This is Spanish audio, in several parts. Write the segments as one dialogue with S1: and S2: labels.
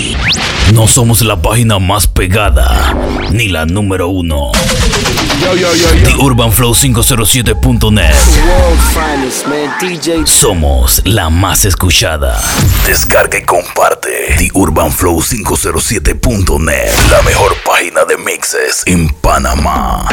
S1: No somos la página más pegada, ni la número uno. TheUrbanFlow507.net. Somos la más escuchada. Descarga y comparte. TheUrbanFlow507.net. La mejor página de mixes en Panamá.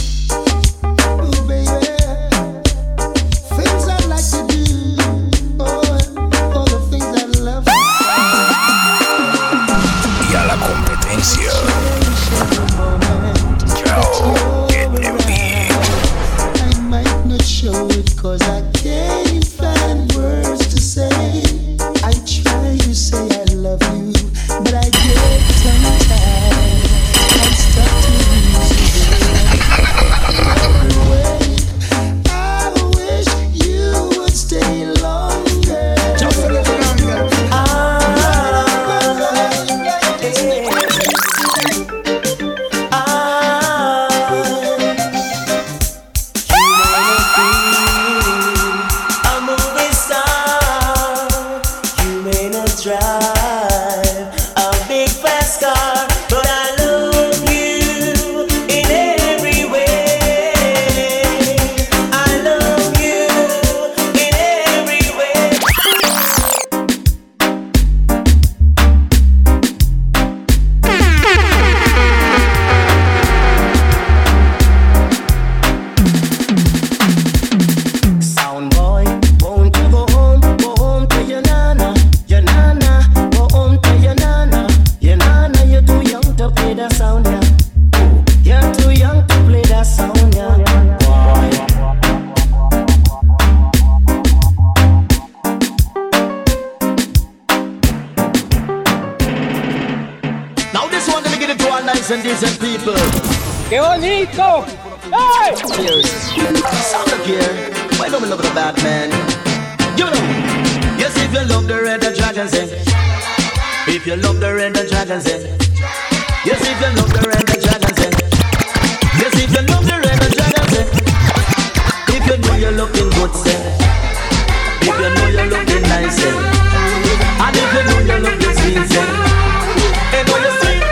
S2: ¡Qué bonito! ¡Hey!
S3: Sound of gear. Why don't we look at the bad man? You know. Yes, if you love the red, the dragon sing. If you love the red, the dragon sing. Yes, if you love the red, the dragon sing. Yes, if you love the red, the dragon sing. If you know you're looking good, sing. If you know you're looking nice, sing. And if you know you're looking sweet, sing. And know you're sweet.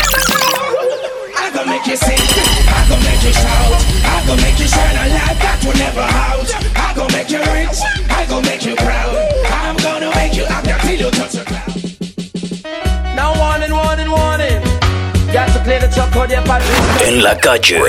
S4: I gon' make you sing, I gon' make you shout, I gon' make you shine a light that will never out. I gon' make you rich, I gon' make you proud. I'm gonna make you happy till you touch the ground.
S2: Now warning, warning, warning. Got to play the truck on your party.
S1: En la calle,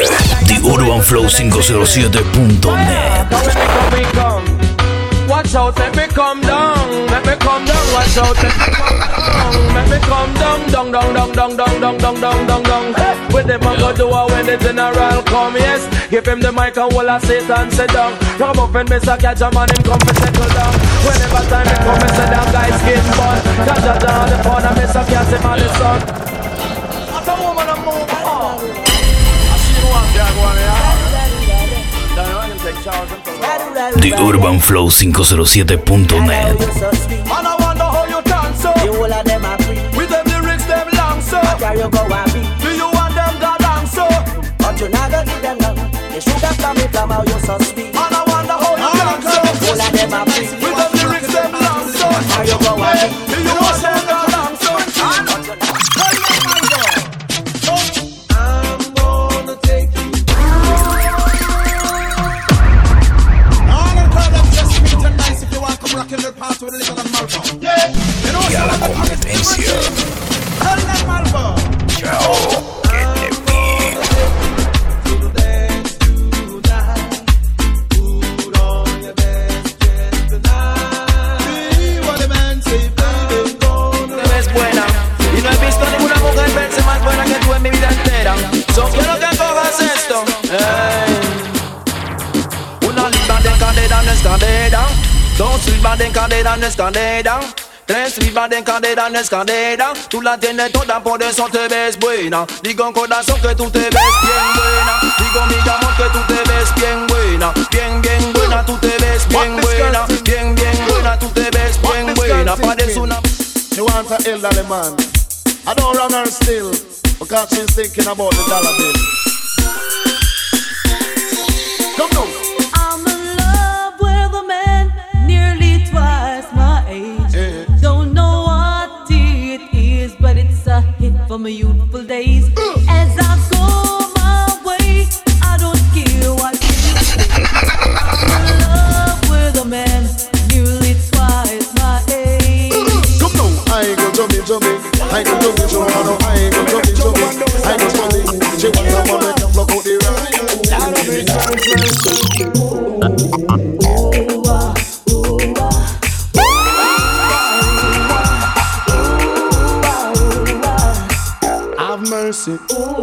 S1: TheUrbanFlow507.net.
S2: Watch out, let me come down, let me come down. Watch out, let me come down, let me come down, down, down, down, down, down, down, down, down, down, down. Hey, what them a go do when the general come? Yes, give him the mic and wall a Satan sit down. Come up and Mr. Catch a man, him come and settle down. Whenever time he come and sit down, guys skin bun. Catch a down the phone and Mr. Catch him on the sun. That's a woman a move on. I see you one there, go on here.
S1: TheUrbanFlow507.net.
S2: And I wonder how you dance so.
S5: The whole of them are free.
S2: With them lyrics, them long so.
S5: Where you go and be.
S2: Do you want them God long so?
S5: But you never give them none. They should have come from how you so speak.
S2: And I wonder how you dance so.
S5: The whole of them are free.
S2: With them lyrics, them long so.
S5: Where you go and be.
S2: Do you want them God long so? I'm gonna take you.
S4: Rockin' the part with a little Malvo.
S1: Y a la competencia. Chao, que te vi.
S2: Te ves buena. Y no he visto ninguna mujer verse más buena que tú en mi vida entera. So quiero que cojas esto. Hey. Una libra de cadera no es cadera. Dos libras de cadera no es cadera. Tres libras de cadera no es cadera. Tú la tienes toda, por eso te ves buena. Digo corazón que tú te ves bien buena. Digo mi amor que tú te ves bien buena. Bien, bien buena, tú te ves bien buena. Bien, bien buena, tú te ves bien buena. Parece una...
S6: She wants an elderly man. I don't run her still because she's thinking about the dollar bill. Come on.
S7: I'm in love with a man nearly twice my age. Don't know what it is, but from my youthful days. As I go my way, I don't care what you say. I'm in love with a man nearly twice my age.
S6: Come now, I go jumping, I go jumping, I go jumping, I go jumping. She want a man that can block out the ride. Have mercy.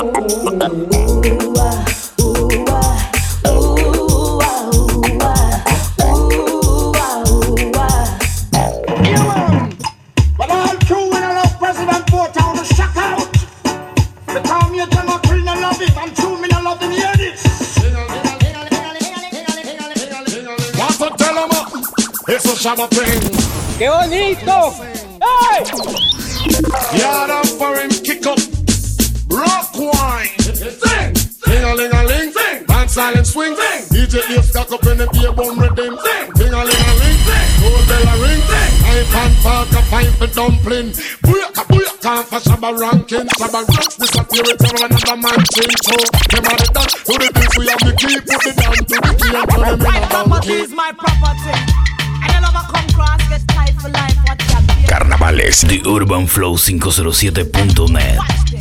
S8: ¡Qué bonito! ¡Hey!
S6: Yard and foreign kick up, rock wine, sing, ding-a-ling-a-ling, sing, and silent swing, sing. DJ Ace stack up in the beer bum rhythm, sing, ding-a-ling-a-ling, sing, old bell a ring, sing. Pipe and park a pipe a dumpling, booyaka, for Shabba ranking, Shabba rocks disappear with another man chin. So, them are the dance to the beat, we have the key, put it down to the key and turn them in a
S9: My property is my property.
S1: Carnavales de UrbanFlow507.net.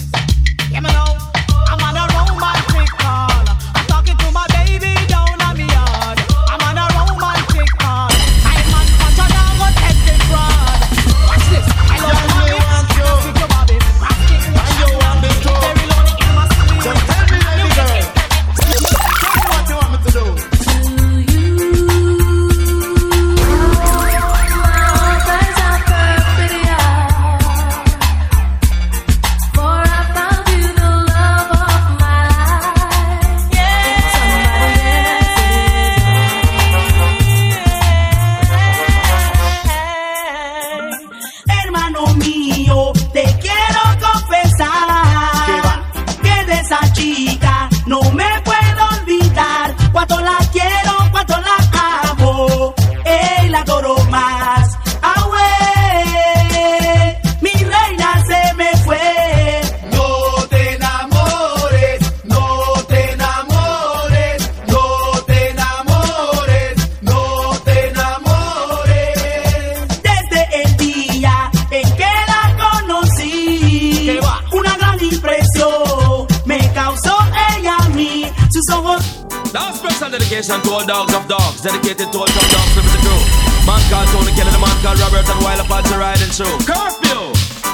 S2: Dedication to all dogs of dogs, dedicated to all top dogs living the crew. Man called Tony Kelly, the man called Robert, and while upon to riding through. Curfew!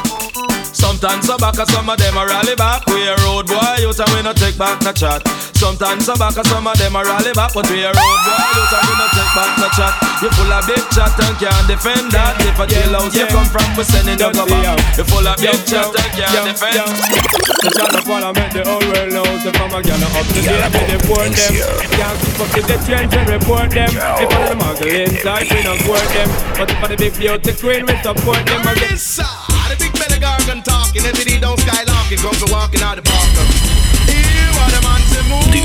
S2: Sometimes so back, some of them a rally back. We a road boy, you and we no take back no chat. Sometimes so back, some of them a rally back, but we a road boy, you and we no take back no chat. You full of big chat and can't defend that. If a jailhouse you come from, we sending you go back. You full of big chat and can't defend.
S8: The chat of all I make the whole world know. So from a girl up to date, we deport them. Can't keep up with the trends and report them. If all the muggle inside, we don't court them. But if all the big beauty queen, we support them again.
S10: The big belly gargan talking, every day don't skylarking, comes to walking out the park. Here are the man to move.
S1: The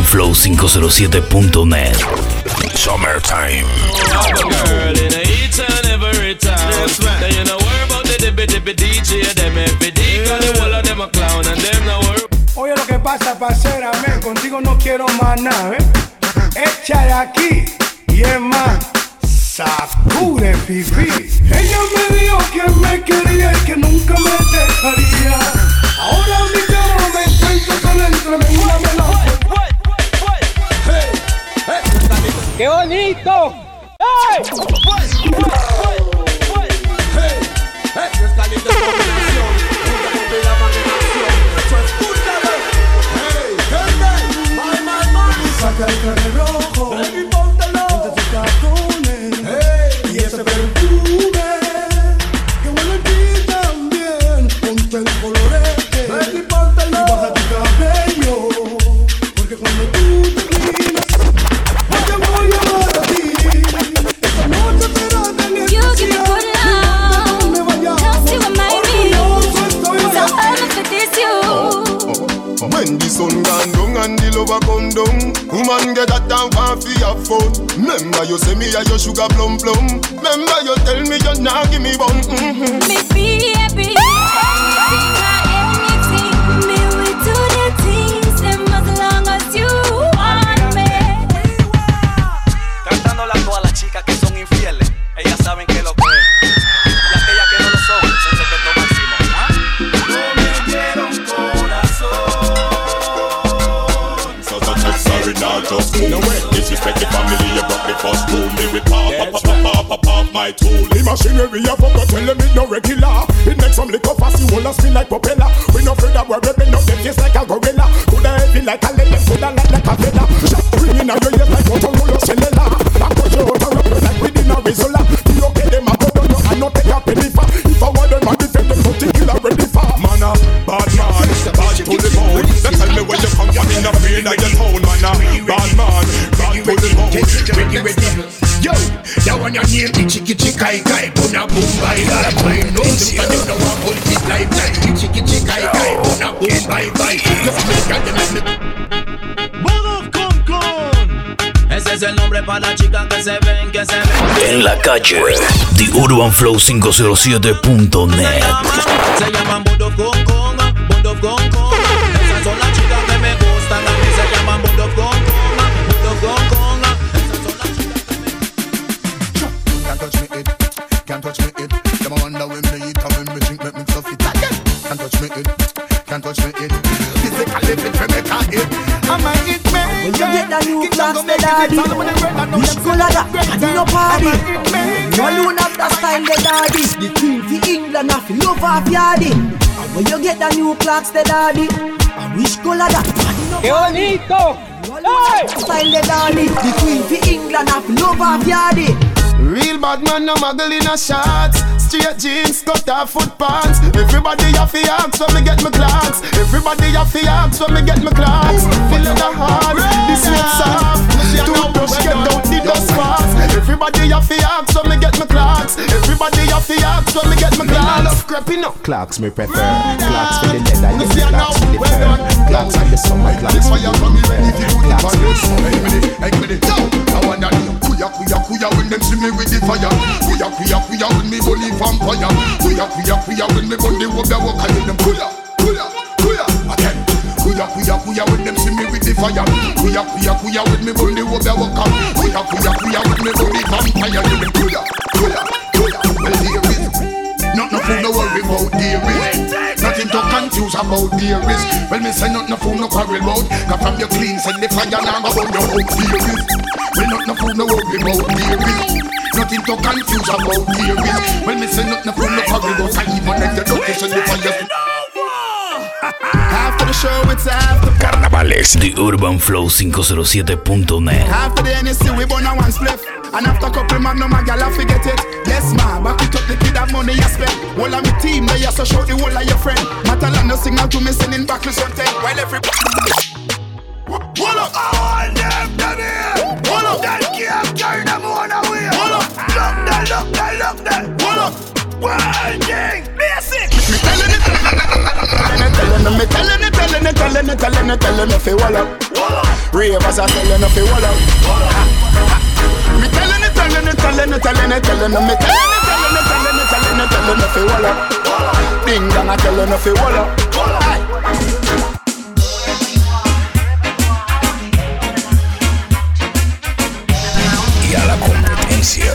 S1: UrbanFlow507.net. Summertime.
S2: I'm a girl in each and every time. Now you know worry about the dippy DJ, them every day. Cause the whole of them a clown and them no worry.
S11: Oye lo que pasa, parcera, men, contigo no quiero más nada, Echa de aquí y es más. Sacude pipí. Ella me dijo que me quería y que nunca me dejaría. Ahora mi cama me encuentro con el tremendo melón.
S8: ¡Qué bonito! ¡Hey!
S11: Saca el traje rojo, baby, póntelo. Ponte tus tacones, y ese perfume que huele a ti también. Ponte el colorete, baby, póntelo. Y baja tu cabello, porque cuando tú terminas, yo te voy a amar a ti. Esta noche será de mi especial. No me vayas, orgulloso estoy de ti.
S12: When the sun gone down and the lover come down, woman get that down for your phone. Remember you say me a your sugar plum plum. Remember you tell me you not give me bun.
S13: Me be happy, anything I am. respect the family, you broke the first rule. Me with pop my tool.
S6: The machinery you forgot, tell them it no regular. It makes some liquor fast, you will spin like propeller. We no afraid that we're ripping up them face like a gorilla. Coulda heavy like a lead, coulda light like a feather. Shot ringing out your ears like Motorola cellular. I put you out a rubber like within a Rizzola. You okay, them a go down, you and not take a penny for. If I want them, I defend them, something killer ready for. Man a bad man, bad to the bone. They tell me where you come from, in a pain like the town. Man a bad man, bad to the bone.
S4: Yo, that one your name, Ichi Kai Kai, Puna Boom Bye Bye. I know the fun you know I hold this lifetime. Ichi Kai Kai, Puna Boom Bye Bye.
S2: Boom Concon. Ese es el nombre para la chica que se ven, que se ven.
S1: En la calle, TheUrbanFlow507.net.
S2: Se llaman Bond of Concon, Bond of Concon. Esas son las chicas que me gustan, a mí se llaman Bond of Concon, Bond of Concon.
S14: Can't touch me it. Them a wonder when me eat and when me drink make me so fit again. Can't touch me it. Can't touch me it. Physically fit for make a hit. I'm a hit man.
S5: When you get that new class, the daddy, which color that? And in your party, you alone have that style, the daddy. The queen for England, have to love off yardy. And when you get that new clocks, the daddy, and which color that? And in your party, you alone have that style, the daddy. The queen for England, have to love off yardy.
S14: Real bad man, no muggle in a shots. Straight jeans, cut off foot pants. Everybody have to ask when me get my clocks. Everybody have to ask when me get my clocks. Feel the hard, the sweet soft. Toothbrush get out the dust fast. Everybody have to ask when me get my clocks. Everybody have to ask when me get my clocks. Love creeping up.
S15: Clocks me prefer. Clocks for the leather, yeah. Clocks for the fur. Clocks for the summer. Clocks for the winter. Clocks for the summer.
S14: Hey, I wanna do kuya when them see me with the fire. Kuya when me bully vampire. Kuya when me gun the rubber walk and them kuya again. Kuya when them see me with the fire. Kuya when me bully rubber walk and kuya when me bully vampire. Them kuya. Well there is nothing fool no worry about there is. Nothing to confuse about there is. Well me say nothing fool no quarrel about. Cause from your clean send the fire now about your own there is. Well, nothing fool no worry about there is. Nothing to confuse about there is. Well, me say nothing fool no worry about. I even let the location the fire. After the show, it's after
S1: Carnavales. TheUrbanFlow507.net.
S14: After the NSC, we burn a one spliff. And after couple magnum, my gal, I forget it. Yes, ma, back it up the kid have money you spend. All of me team, they also show the whole of your friend. Matalan no signal to me sending back to something. While every hold up, all them done here. Hold up, that can't carry them on away. Hold up, look that. Hold up, one thing, basic. Me telling it, if you hold up. Ravers are telling if you hold up. Me telling it, if you hold up. Ding dong, I telling if you hold up.
S1: A la competencia.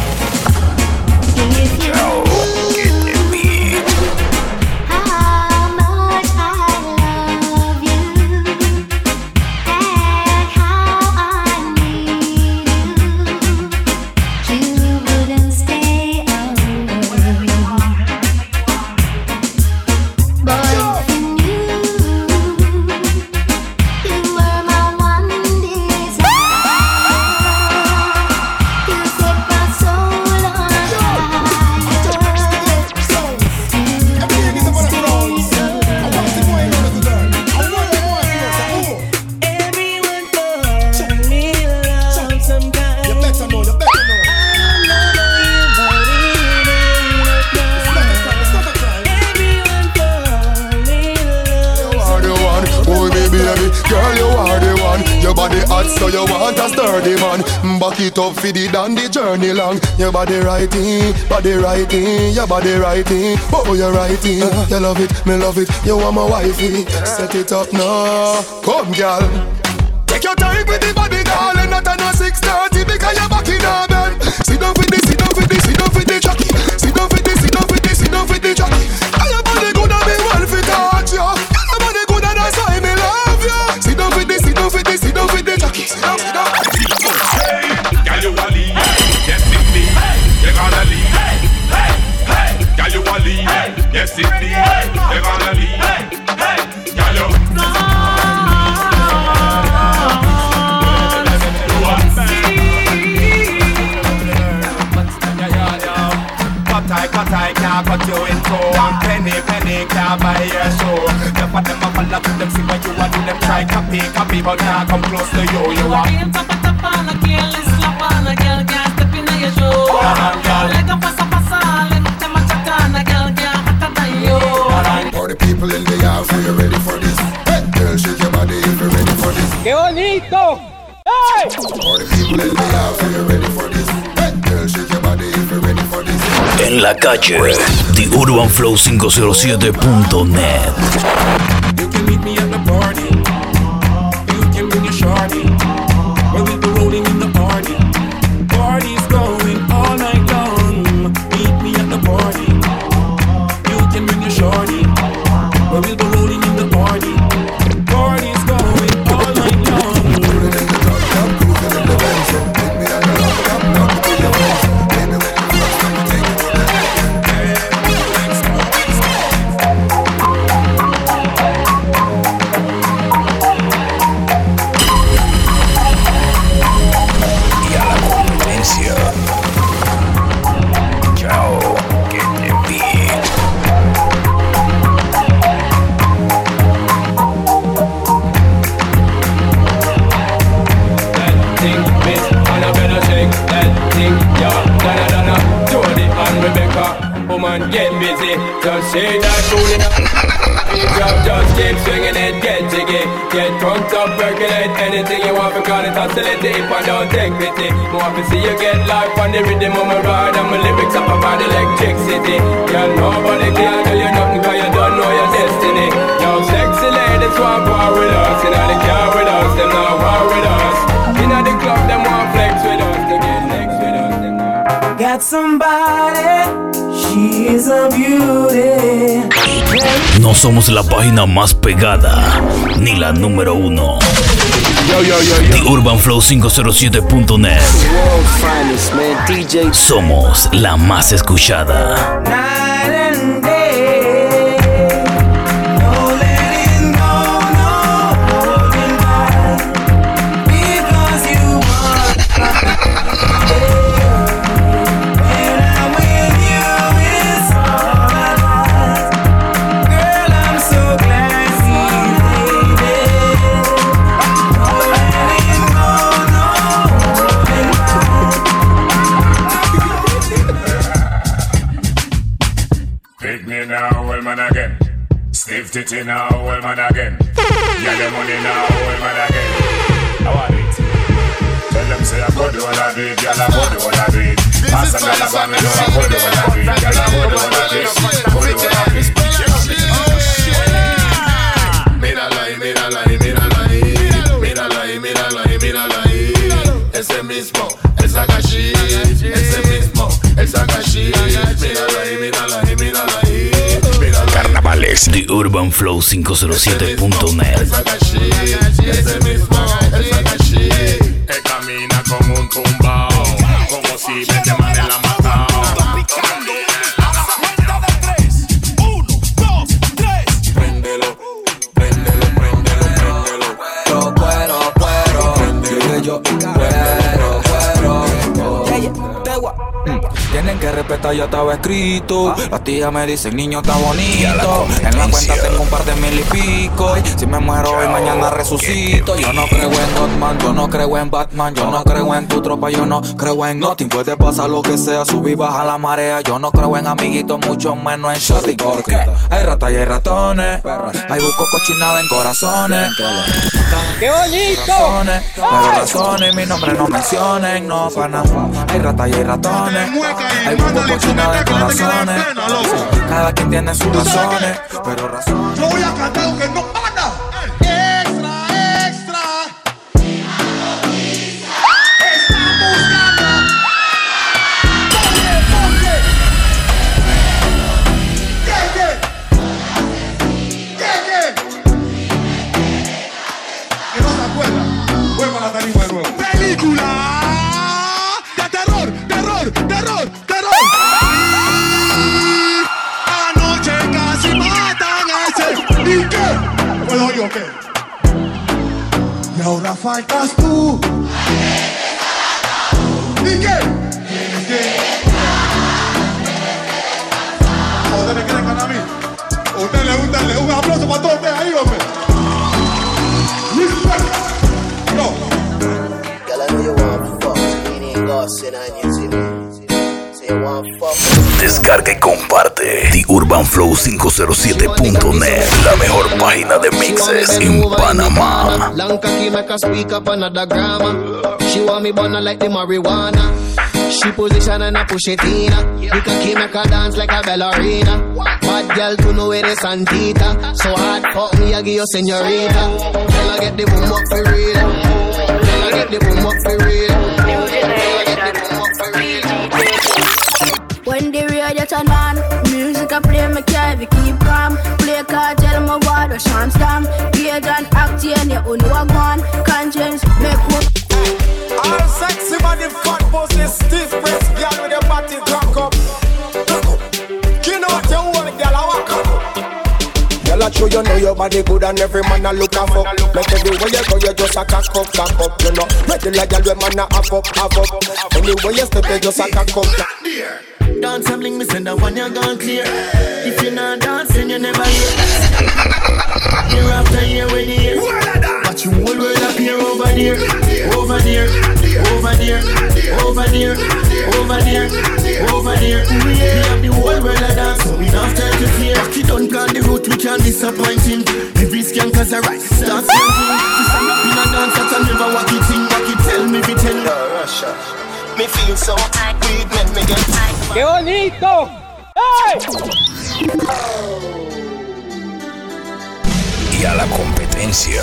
S12: So you want a sturdy man. Back it up for the down the journey long. Your body righting, your body righting. Oh, you're righting. You love it, me love it. You want my wifey. Set it up now. Come, girl. Take your time with the body, darling. Not on a 6:30 because you're back in our bed. Sit down for this, sit down for this, sit down for the jockey. Sit down for this, sit down for this, sit down for the jockey. And your body good and me well fit touch you. Your body good and that's why me love you. Sit down for this, sit down for this, sit down for the jockey. Sit down, sit down.
S13: They're gonna leave. Girl, you
S10: Cut I can't cut you in two. One penny can't buy your show. The for them a follow to them, see what you are do them try copy, but can't come close to you. You are
S7: Tapa on a girl, slap on a girl, can't step in your show. Like a pasa, let them a chat on a girl, can't hotter than you.
S14: For the people in the house, are you ready for this? Hey, girl, shake your body if you're ready for this.
S8: ¡Qué bonito! ¡Hey!
S14: For the people in the house, are you ready for this? Hey, girl, shake your body if you're ready for this.
S1: En la calle, TheUrbanFlow507.net.
S4: You can meet me at the party. You can bring your shorty. We'll be rolling in the party. Party's going all night long. Meet me at the party. You can bring your shorty. We'll be rolling in the party. Party's going all night long.
S14: Cruising in the drop top, cruising in the Benz. Meet me at the drop top, knock it with your friends. Baby, when you first come, take it to the
S1: Y a la convivencia. Chao, que te vi.
S8: That thing, miss, and I better shake that thing, yeah. Donna, Jody and Rebecca, woman get busy. Just shake that booty. Just keep swinging it, get jiggy. Get drunk up, percolate anything you want, because it's hostility if I don't take pity. More to see you get life on the rhythm of my ride, and my lyrics up about electricity. Girl, nobody can do you nothing, cause you don't know your destiny. Yo, sexy ladies want war with us, in the car with us, them not war with us. In the club, them want flex with us, they get next with us, them not.
S9: Got somebody, she is a beauty.
S1: No somos la página más pegada, ni la número uno. TheUrbanFlow507.net. Somos la más escuchada.
S9: Night and day. No letting go, no holding back. Because you want when I'm with you, it's all I want. Girl, I'm so glad you made it. No letting go, no holding back.
S13: pick me now, well man again. Stiff titty now, well man again. Yeah, the money now, well man again. How are it? Tell them say I go do all I do it, girl I go do all I do it. Pass and girl I go me know I go do all I do it, girl I go do all I do it, go do all I do it. Mira lie, mira lie, mira lie, mira lie, mira lie, mira lie. Ese mismo, el Sagashi, ese mismo, el Sagashi. Mira lie, mira lie, mira lie, mira lie.
S1: Carnavales. TheUrbanFlow507.net.
S13: El Sagashi, ese mismo, el Sagashi. Él camina como un tumbao, como si vete man en la matao. Préndelo, préndelo, préndelo, préndelo.
S9: Yo cuero, yo tienen que respetar, ya estaba escrito. Las tías me dicen, niño está bonito. En la cuenta tengo un par de mil y pico. Y si me muero hoy, mañana resucito. Yo no creo en Godman, yo no creo en Batman. Yo no creo en tu tropa, yo no creo en nothing. Puede pasar lo que sea, subir, baja la marea. Yo no creo en amiguitos, mucho menos en shorty. Porque hay ratas y hay ratones. Hay busco cochinada en corazones.
S8: ¡Qué bonito!
S9: Pero razones, mi nombre no mencionen, no pana. Hay ratas y hay ratones. Hay busco cochinada en corazones. Cada quien tiene sus razones, pero razones.
S11: Yo voy a cantar lo que no pana. Extra, extra. Están buscando. ¿Dónde? Que no se acuerda. Vuelva a la tarima de nuevo. Película de terror, terror, terror, terror. Anoche casi más. puedo yo, ¿qué? Y ahora faltas tú. ¿Y qué? ¿Tienes que? ¿A ustedes me quieren ganar a mí? ¿A ustedes les gusta? Un aplauso para todos ustedes ahí, hombre. No.
S3: Girl, I know you want fuck, so you ain't gossiping on you, see me.
S1: Descarga y comparte The Urban Flow 507.net, la mejor página de mixes en Panamá.
S3: Long cocky make her speak up another grammar. She want me burn like the marijuana. She position and I push it in. The cocky make her dance like a ballerina. Bad girl to know where the Santita. So hard fuck me, I give you señorita. Girl, I get the boom up for real. Girl, I get the boom up for real. Girl, I get the boom up for real.
S16: When the radio turn on, music I play, me can't keep calm. Play card, tell me what the chance damn. Page and act, and you know I want. Conscience, make what.
S17: All sexy body, fat pussy, stiff breast, girl with your body drunk up. You know what you want, girl, I walk up.
S18: Girl, I show you know your body good and every man a look up. Make everywhere you go, you just a cock up, you know. Ready like girl, when man a have up. Anywhere you step, you just a cock up.
S3: Dance and bling me send that one you gone clear. If you're not dancing, you never hear. Year after year when you hear. Watch you whole world appear over there. Over there, over there, over there, over there, over there. We have the whole world a dance, so we don't have time to fear. He don't plan the route, we can't disappoint him. Every skank has a right, start something. To stand up in a dance, I can never walk it in. Walk it, tell me, tell me. Russia. Me feel so weed, make me get
S17: ¡Qué bonito! ¡Hey!
S1: Y a la competencia.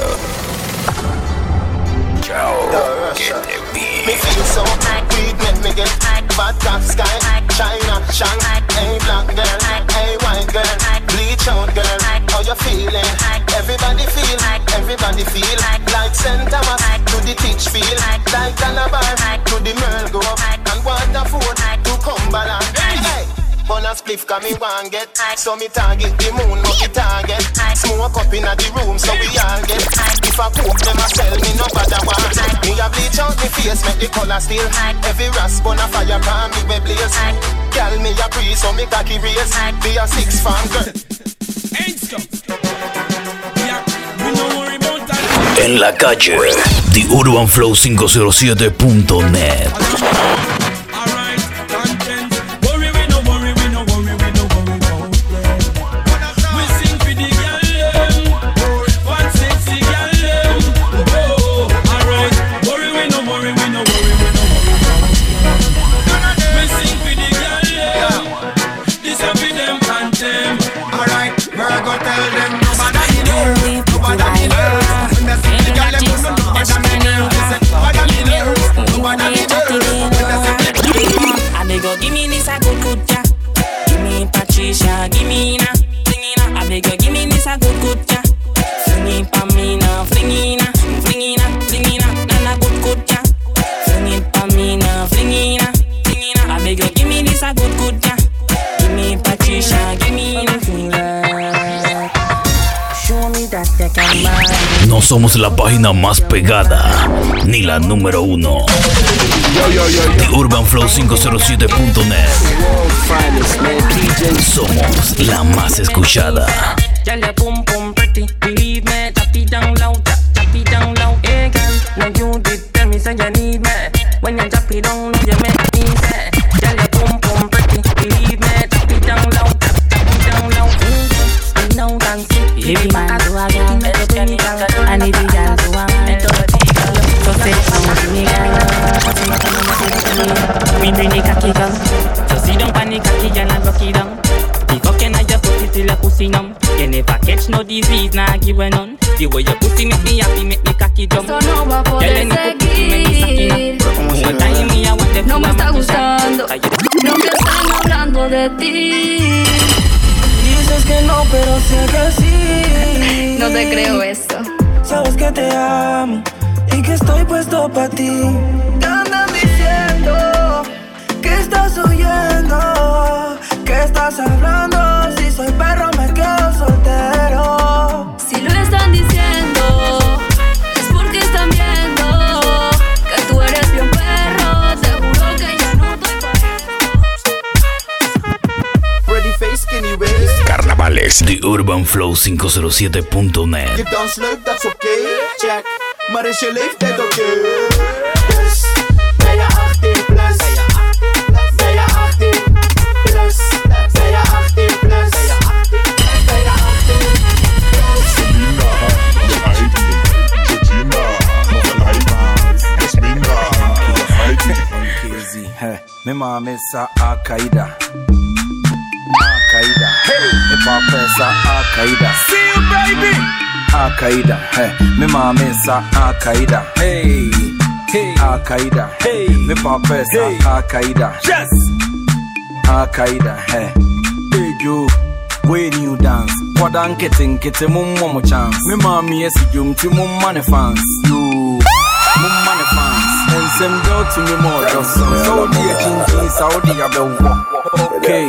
S1: Chao, que te vi.
S3: Me feel so weed, make me get bad top sky, China, Shang, hey black girl, hey white girl, bleach out girl, how you feeling? Everybody feel like St. Thomas to the teach feel like Calabar to the Merle go and Waterford to Cumberland. Hey, Bona spliff cause me want get, so me target the moon but the target. Smoke up inna the room so we all get. If I cook them a sell me no bother want. Me a bleach out me face make the color still. Every rasp on a fire pan me we blaze. Girl me a pre so me cocky raise. Be a 6 fan girl.
S1: En la calle, The Urban Flow 507.net.
S19: Give me this a good ja. Give me Patricia, give me na, flingina. I beg you, give me this a good ja. Fling it pa me na, flingina, flingina, na good ja. Fling it pa me na, flingina. I beg you, give me this a good ja. Give me Patricia, give me na. Show me that you can buy.
S1: No somos la página más pegada, ni la número 1. The Urban Flow 507.net. Somos la más escuchada.
S19: Girl, your pum pum pretty, believe me. Tap it down loud, tap it down loud. Hey girl, now you did tell me say you need me. When you tap it down, now you make me say. Girl, your pum pum pretty, believe me. Tap it down loud, tap it down loud. I know dance it. Every man do a girl, and if you dance do a man. So say I'm to me girl. Me bring the cocky girl. So sit down pon the cocky girl and rock it down. The cocky na your pussy till your pussy numb. You never catch no disease, nah give a none. The way your pussy make me happy, make me cocky jump.
S16: So no va a poder seguir. No me está gustando. No me están hablando de ti.
S19: Dices que no, pero sé que sí.
S16: No te creo esto.
S19: Sabes que te amo y que estoy puesto pa' ti.
S16: Te andan diciendo que estás oyendo, que estás hablando. Si soy perro me quedo soltero. Si lo están diciendo
S1: TheUrbanFlow507.net.
S3: Je dans leuk, dat is oké, check. Maar is je leeftijd oké? Dus ben je 18 plus? Ben je 18 plus? Ben je 18 plus? Ben je 18
S20: Me mama sa Al-Qaeda. Al-Qaeda. Hey, me papa sa Al-Qaeda. See you, baby. Al-Qaeda. Hey, me mama sa Al-Qaeda. Hey, hey, Al-Qaeda. Hey, me papa sa Al-Qaeda. Yes, Al-Qaeda. Hey, hey, you. When you dance, what I'm getting mum one chance. Me mommy yes you to mum money fans. You mum money fans. And send out to me more just Saudi King Saudi Arabia. Okay.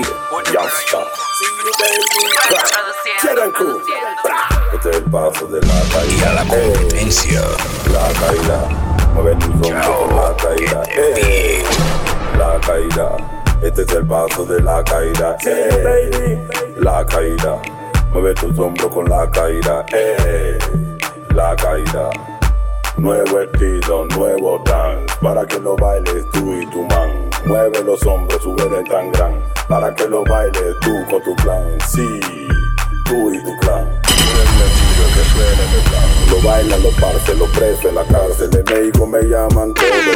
S21: Este es el paso de la caída. Y a la competencia. La caída. Mueve tus hombros con la caída. La caída. Este es el paso de la caída. La caída. Mueve tus hombros con la caída. La caída. Nuevo estilo, nuevo dance. Para que lo bailes tú y tu man. Mueve los hombros, sube de tan gran. Para que lo bailes tú con tu clan. Sí, tú y tu clan. Que suene el plan. Lo bailan los parce, los presos en la cárcel. De México me llaman todos los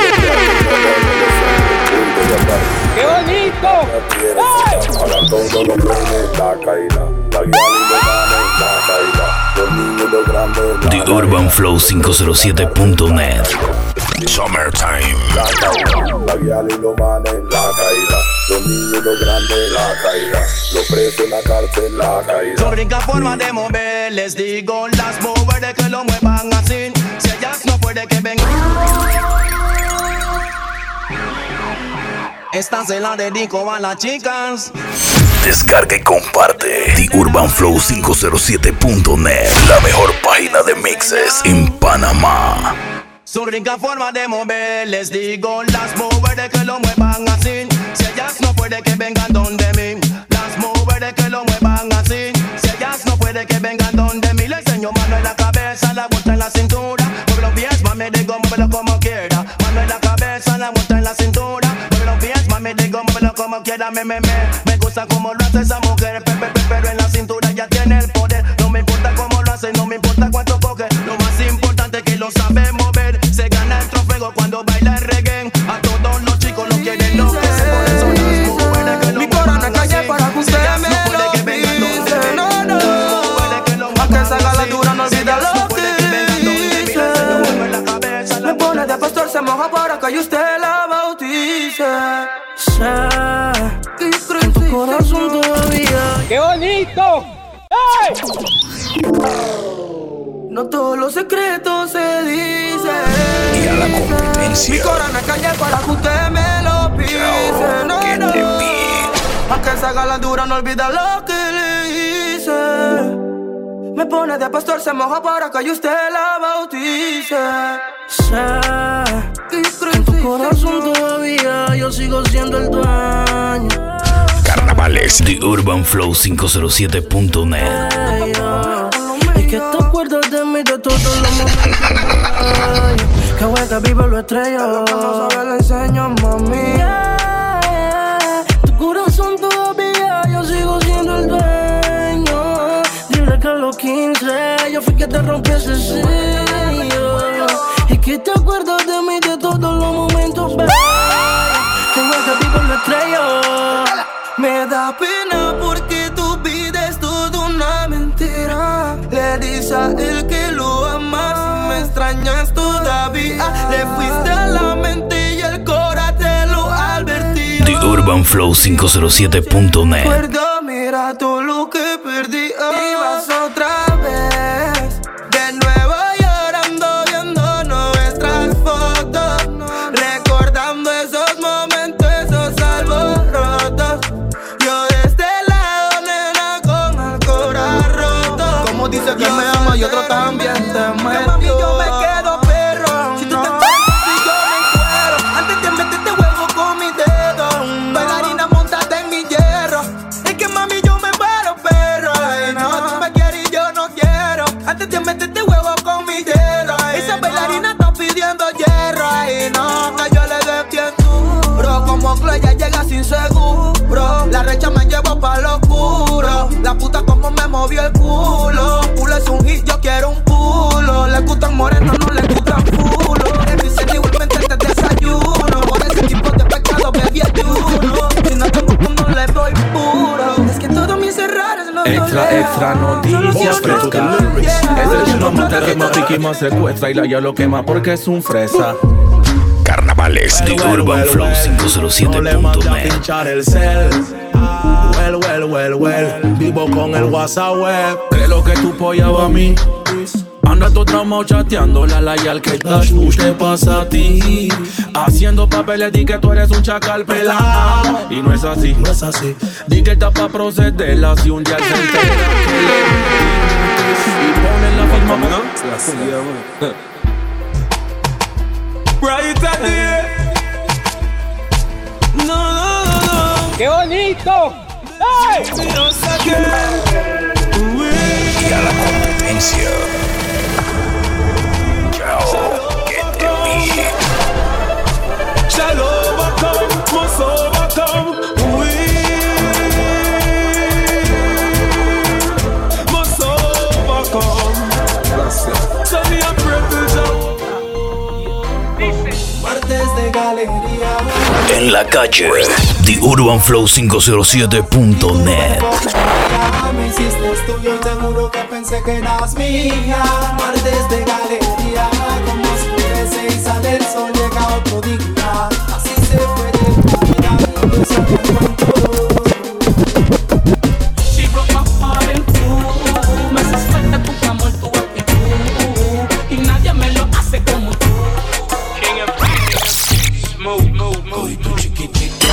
S22: ¡qué bonito!
S21: Para todos los reines, la caída. La guía y los manes, la caída. Los niños y los grandes,
S1: TheUrbanFlow507.net. Summertime.
S21: La caída. La guía y los manes, la caída. Los niños y los grandes, la caída. Los presos en la cárcel, la caída.
S2: Son ricas formas de mover, les digo las mover de que lo muevan así. Si ellas no puede que vengan. Esta se la dedico a las chicas.
S1: Descarga y comparte TheUrbanFlow507.net, la mejor página de mixes en Panamá.
S2: Su rica forma de mover, les digo las mover de que lo muevan así. Si ellas no puede que vengan donde mí. Las mover de que lo muevan así. Si ellas no puede que vengan donde mí. Le enseño mano en la cabeza, la vuelta en la cintura. Mueve los pies, mami, digo, muévelo como quiera. Mano en la cabeza, la vuelta en la cintura. Mueve los pies, mami, digo, muévelo como quiera. Me gusta como lo hace esa mujer. Pero en la cintura ya tiene el poder. No me importa cómo lo hace, no me importa cuánto coge. Lo más importante es que lo sabe mover. Se gana el trofeo cuando baila el reggae. A todos los chicos lo quieren lo que se por eso las mujeres que lo mi corazón calle para que usted me lo pise. No, no, a que salga la dura no olvida lo que dice. Me pone de pastor, se moja para que usted la bautice. Sé que en tu corazón todavía.
S22: ¡Qué bonito! ¡Hey!
S2: No todos los secretos se dicen.
S1: Y a la competencia.
S2: Mi corazón es calle para que usted me lo pise. No, no. A que se haga la dura, no olvida lo que le hice. Me pone de pastor, se moja para que usted la bautice. Sé que en tu corazón todavía yo sigo siendo el dueño.
S1: Carnavales. TheUrbanFlow507.net.
S2: Y que te acuerdas de mí de todos los momentos. Que hueca vive lo estrella. Que no sabe le enseño, mami. Tu corazón todavía yo sigo siendo el dueño. Dile que a los 15 yo fui que te rompí ese sello. Y que te acuerdas de mí de todos los momentos, baby. Que hueca vive lo estrella. Me da pena porque tu vida es toda una mentira. Le dices a él que lo amas, me extrañas todavía. Le fuiste a la mente y el corazón te lo advertí.
S1: TheUrbanFlow507.net.
S2: Recuerda, mira todo lo que perdí. Y vas otra vez, de nuevo llorando, viendo nuestras fotos. Recordando esos momentos, esos alborotos. Yo de este lado, nena, con el corazón roto. Como dice que me ama y otro también te metió. Yo me quedo perro. Si tú te encuentras, si yo me encuero. Antes de meterte huevo con mi dedo. Bailarina, montate en mi hierro. Es que mami yo me paro perro. Ay, no, tú me quieres.
S5: la puta como me movió el culo. Culo es un hit, yo quiero un pulo. Le gustan morenos, no le gustan culo. En mi seno igualmente te desayuno. Por ese tipo de pecado bebí ayuno. Si no tengo no le doy puro. Es que todos mis errores los
S20: Extra noticias fresca. Es el chino mata que más pique y más secuestra. Y la ya lo quema porque es un fresa.
S1: Carnavales de Urban Flow 507.net.
S20: Pinchar el cel. Well. Vivo con el WhatsApp web. ¿Qué es lo que tú pollaba a mí? Anda todo traumado chateando la al que dash push te pasa a ti. Haciendo papeles di que tú eres un chacal pelado. Y no es así, Di que está pa' procederla si un día se entera que le y ponen la firma, ¿no?
S5: Right at the No.
S22: ¡Qué bonito! ¡Hey!
S1: Y a la competencia. Chao, que te vi.
S5: Shall overcome, must overcome. We must overcome. So me a pray to Jah. Martes de galería.
S1: En la calle, TheUrbanFlow507.net.
S5: Me hiciste tuyo y seguro que pensé que eras mía. Martes de galería, como oscurece y sale el sol, llega otro día. Así se puede mirar y yo sabe cuánto. She broke my heart in two. Me haces falta tu amor, tu actitud. Y nadie me lo hace como tú. King of Smooth.
S6: Hoy tu chiquitito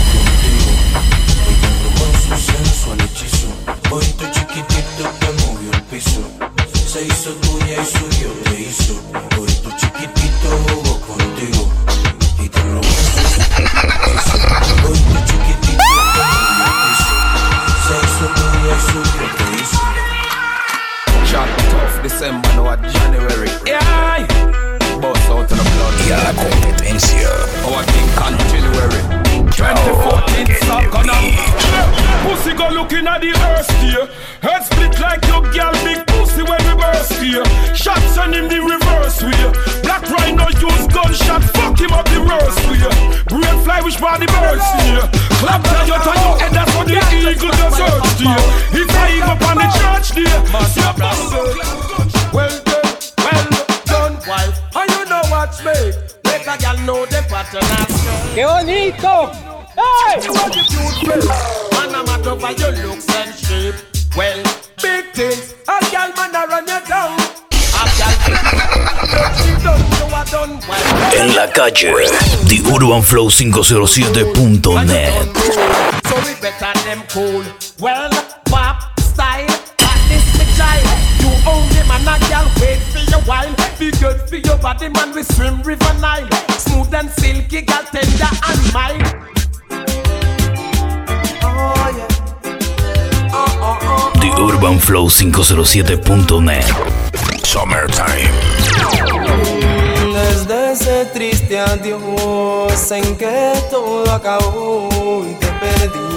S6: con su sensual hechizo. Hoy tu chiquitito te movió el piso. Se hizo tuya y suyo te hizo. Hoy tu chiquitito jugó contigo y te robó su hechizo. Hoy tu chiquitito te movió el piso. Se hizo tuya y suyo te hizo.
S20: Shot off December, no at January. Yeah. Boss out of the blood.
S1: Y a la competencia.
S20: Our king January 2014 Sakanam.
S8: Pussy go looking at the earth here. Head split like your girl, big pussy when we burst here. Shots on him the reverse way. Black Rhino use gunshot, fuck him up the worst way. Brain fly which body birds here. Clap down your head, that's what the eagle does search here. If I eagle up on the church there.
S5: Well done, wife. And you know what's me. Make a girl know the pattern of
S22: ¡Qué bonito! ¡Hey!
S5: You are the cute face. Man, I'm mad over your looks and shape. Well, big things. A girl man a run you down. A girl she done, you are done well.
S1: En la calle, TheUrbanFlow507.net.
S5: So we better them cool. Well, pop style. That is the child. You only man a girl wait for your while. Be good for your body, man. We swim River Nile. Smooth and silky, girl, tender and mild.
S1: TheUrbanFlow507.net. Summertime.
S5: Desde ese triste adiós en que todo acabó y te perdí,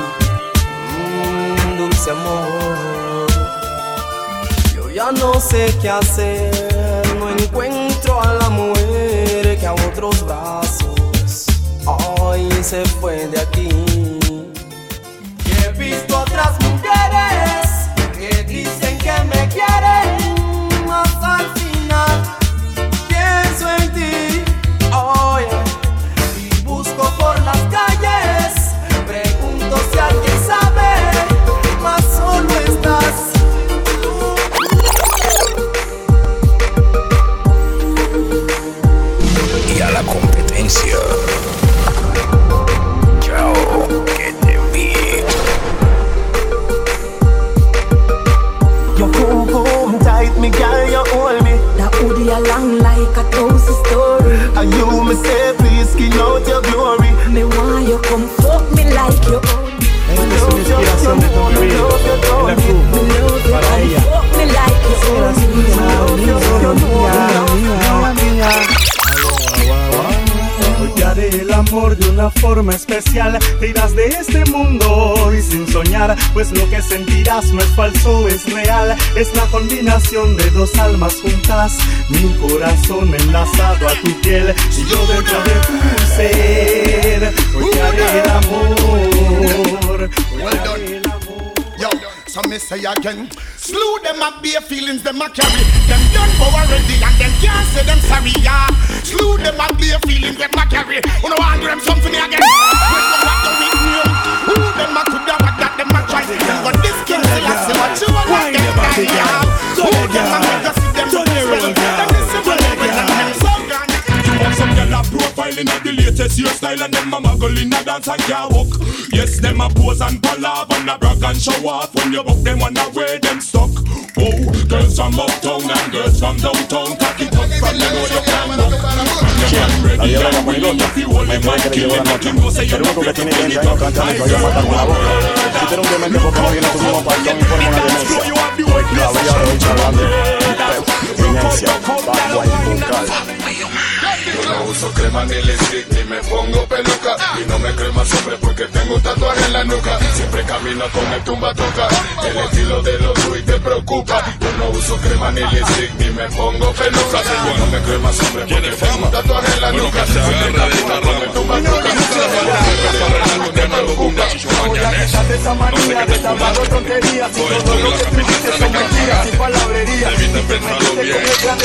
S5: dulce amor. Yo ya no sé qué hacer, no encuentro a la mujer que a otros brazos hoy se fue de aquí. Y he visto otras mujeres que dicen que me quieren, más al final pienso en ti, oh yeah. Y busco por las calles, pregunto si alguien sabe, más solo estás.
S1: Y a la competencia. Chao, que te vi.
S5: You come tight, me girl, you hold me.
S7: That hoodie along like a thousand story.
S5: And you me say, please skin out your glory.
S7: Me want you come fuck me like you own.
S5: Me love you, me love you,
S7: fuck me like you own.
S11: Hoy te haré el amor
S12: amor de una forma especial. Te irás de este mundo y sin soñar, pues lo que sentirás no es falso, es real. Es la combinación de dos almas juntas, mi corazón enlazado a tu piel y yo dentro de tu ser. Hoy te haré el amor.
S14: Well done. Yo, so me say again, slew them up bare feelings them a carry. Them done for already and them can't say them sorry, yeah. Slew them up bare feelings them a carry. Who no want them something again? When you walk down with me, who them a coulda what that them a try. But this king say I say what you want like them die, yeah. Who them a make us see them well. Them is the one that them so gone.
S10: Some gyal a profiling of the latest hairstyle and them a muggle in a dance and can't walk. Yes, them a pose and palav and a brag and show off. When you book them wanna wear them stuck. Whoa, girls from uptown and girls from downtown, cock it up from the road you can walk. And you ready and willing if you hold them and kill them, but you know say you're not ready to get up and time. Si tú eres un demente porque no vienes tu mismo partón y forma una demencia. No habría derecho a hablar de demencia, bajo y vocal.
S13: Yo no uso crema ni lipstick ni me pongo peluca. Y no me crema siempre porque tengo un tatuaje en la nuca. Siempre camino con el tumba toca. El estilo de los Luis te preocupa. Yo no uso crema ni lipstick ni me pongo peluca. Y no me crema siempre porque tengo un tatuaje en la nuca. Siempre camino con el tumba toca. Te preocupa.
S12: Quítate esa manía de estar dando tonterías. Y todo lo que tú dices son mentiras y palabrerías. Y te metiste con el grande,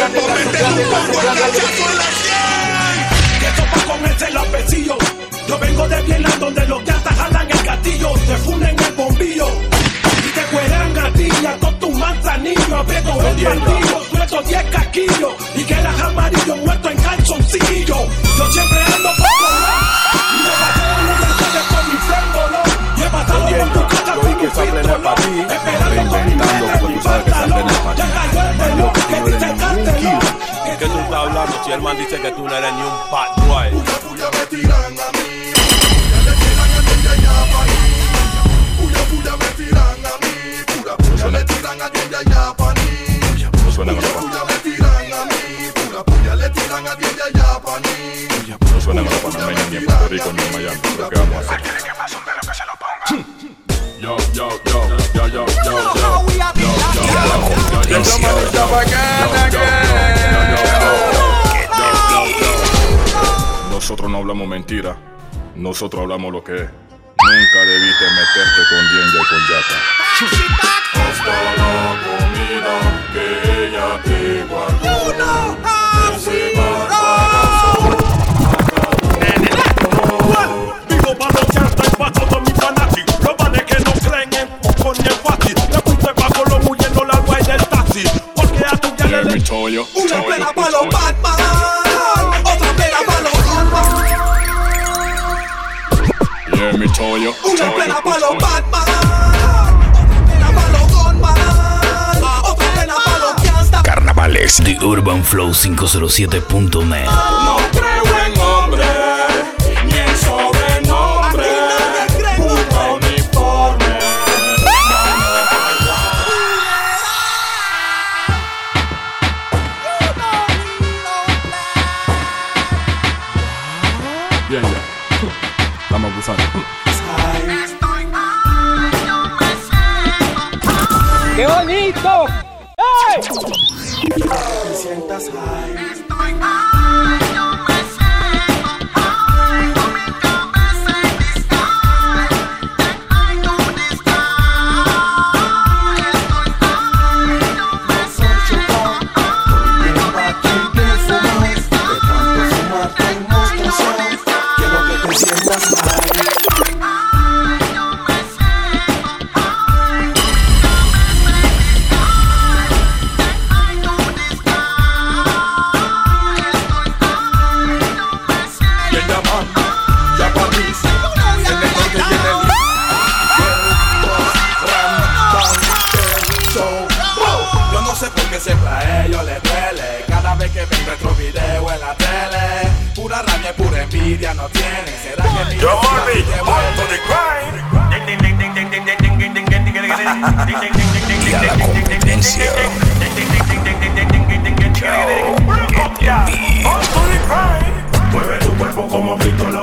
S4: que topa con este lapecillo. Yo vengo de Viena donde los gatas jalan el gatillo, te funden el bombillo y te cueran gatilla con tu manzanillo. Aprieto el martillo, suelto 10 casquillos y quedas amarillo muerto en calzoncillo. Yo siempre ando por y me bateo en el calle con mi frembolo. Y he matado con tu caca con mi frembolo. Esperando con mi frente en mi pantalón. Ya cayó el reloj que dice cártelo.
S15: ¿Qué tú estás hablando? Si el man dice que tú no eres ni un bad boy.
S14: Puya me tiran a mí. Le tiran a ella ya pa' mí. Puya me tiran a mí. Puya le tiran a ella ya pa' mí.
S13: Puya
S14: me tiran a mí. Puya le tiran a ella ya pa' mí.
S13: No suena como panameña ni en Puerto Rico ni en Miami. Lo que vamos a hacer. ¿Quiere que más hombre lo que se lo ponga? Yo. Nosotros no hablamos mentira, nosotros hablamos lo que es. Nunca debiste meterte con Dienja y con Yata. Hasta la comida que ella te guardó.
S4: Vivo para los Yata y paso con mi fanati. Los manes que no creen en poco ni en fácil. Le puse bajo lo huyendo la guay del taxi. Porque a tu ya le una plena para los Batman. Otra plena para los Batman.
S13: Yeah, me told you.
S4: Una plena para los Batman. Otra plena para los Gunman. Otra plena para los Gangsta.
S1: Carnavales de UrbanFlow507.net.
S4: No creo en hombre, ni en sobrenombre. Puta uniforme.
S13: Bien, ya. Estamos abusando.
S22: ¡Qué bonito! ¡Hey!
S12: Te sientas high.
S4: Siempre a ellos les duele cada vez que ven nuestro video en la tele. Pura rabia y pura envidia no tienen. ¿Será que mi
S10: Yo, Marvin, on to the grind. Ding, ding, ding, ding, ding, ding, ding, ding, ding, ding, ding, ding, ding, ding, ding,
S1: Y a la competencia.
S10: Mueve tu cuerpo como Víctor.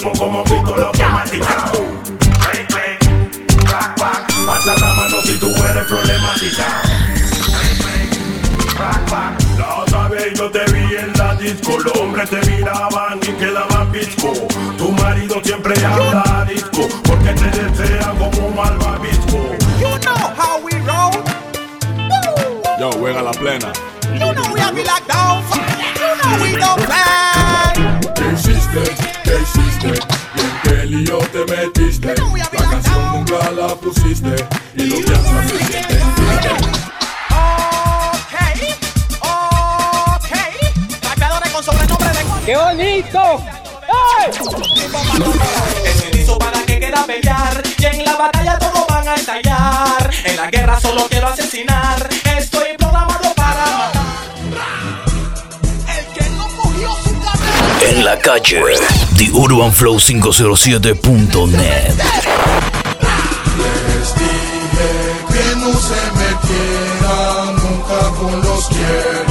S10: ritmo como pistola automática. Click, click, clac, clac. Alza la mano si tú eres problemática. Click, click, clac, clac. La otra vez yo te vi en la disco. Los hombres te miraban y quedaban pisco. Tu marido siempre anda a disco porque te desea como un malvavisco.
S17: You know how we roll.
S10: Yo, juega la plena.
S17: You know we have be like down fire. You know we don't play.
S10: ¿Qué hiciste? Y en qué lío te metiste. La canción nunca la pusiste. Y lo que haces se siente.
S17: Rapeadores con sobrenombre de...
S22: ¡Qué bonito!
S5: Es el hizo para que quiera pelear y en la batalla todos van a estallar. En la guerra solo quiero asesinar. Estoy programado para matar.
S17: El que no cogió su cabeza.
S1: En la calle, TheUrbanFlow507.net.
S11: Les dije que no se metieran nunca con los quiere.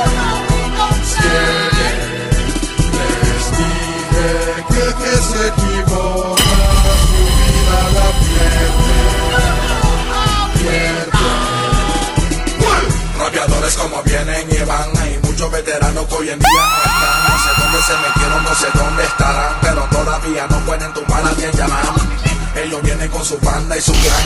S11: Les dije que se equivoca, su vida la pierde.
S6: Rapeadores como vienen y van. Hay muchos veteranos que hoy en día no están. No sé dónde se metieron, no sé dónde estarán, pero todavía no pueden tumbar a quien llaman. Ellos vienen con su banda y su gran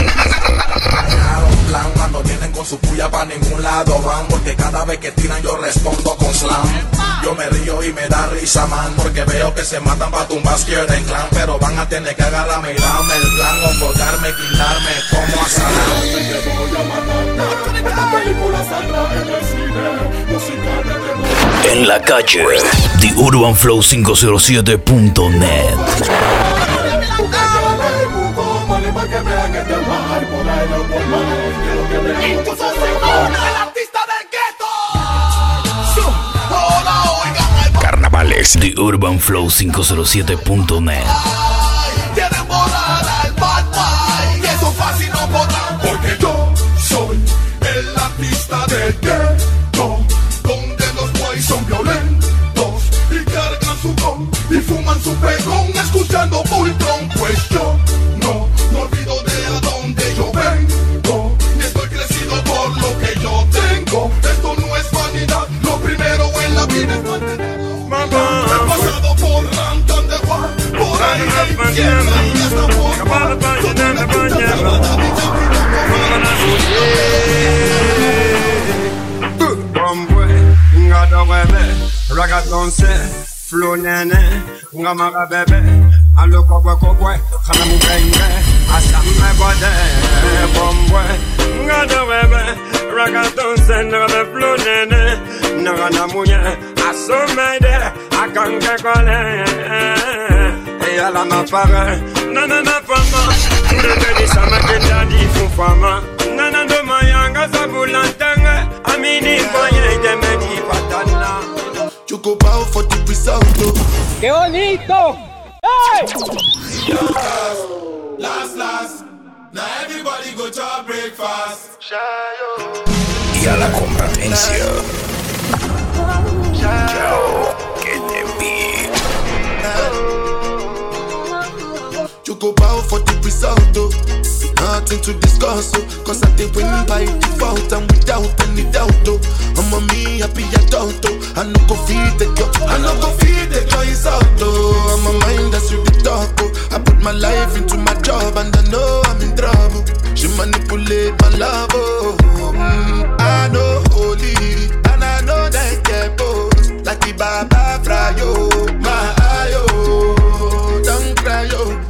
S6: plan. Cuando vienen con su puya pa' ningún lado van, porque cada vez que tiran yo respondo con slam. Yo me río y me da risa, man, porque veo que se matan pa' tumbar quieren clan, pero van a tener que agarrarme y darme el plan, o colgarme, quitarme como a Saddam.
S1: En la calle, TheUrbanFlow507.net. Carnavales, TheUrbanFlow507.net.
S11: Quieren volar al bad boy y eso fácil no podrán, porque yo soy el artista del ghetto, donde los boys son violentos y cargan su gun y fuman su pegón escuchando Voltron. Pues yo no olvido de a dónde yo vengo y estoy crecido por lo que yo tengo. Esto no es vanidad, lo primero en la vida es mantener. He pasado por Rantan de Juan, por ahí hay tierra y hasta por mar.
S9: Ragaton se, flow nene, ngamara bebe, alo kokwe, kana mubenge, asame bode, bombwe, ngado bebe, ragaton se, ngamara flow nene, ngana munye, asomede, akange kole, eyala mapare, nana fama, ndete di samakenda di fufama, nana do mayanga zabulantenge, amini boye gemedi patana.
S11: Choco bao for the result.
S22: ¡Qué bonito! ¡Hey!
S11: Last. Now everybody go to breakfast.
S1: Y a la competencia. Chao, que te vi.
S11: Choco bao for the result. Nothing to discuss, cause I did win by default and without any doubt. I'm a me happy adult. I no go feed the girl, it's out. I'm a mind that's with the talk. I put my life into my job and I know I'm in trouble. She manipulate my love. I know holy and I know that get both. Like the Baba Frayo, my ayo, don't cry yo.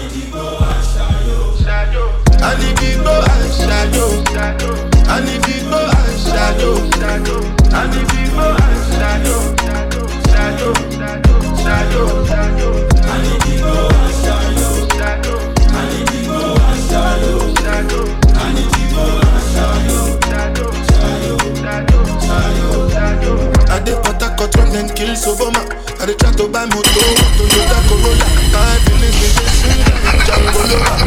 S11: I need people and shadow. I need people and shadow. I need people and shadow. I need people and shadow. I need people and shadow. I need people and shadow. I did Port-a-Court when them kill Soboma. I did try to buy moto, Toyota Corolla. My feelings with this Django Lover.